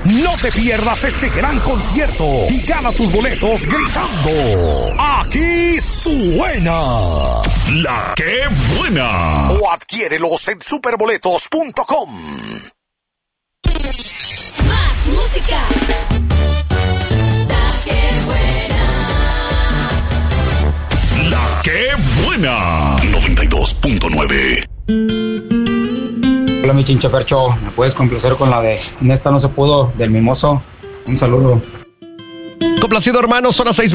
No te pierdas este gran concierto y gana tus boletos gritando: ¡aquí suena! ¡La que buena! O adquiérelos en superboletos.com. Más música. La que buena. ¡La que buena! 92.9. Hola, mi Chinche Fercho, ¿me puedes complacer con la de En esta no se pudo, del Mimoso? Un saludo. Complacido, hermano, son las 6:20.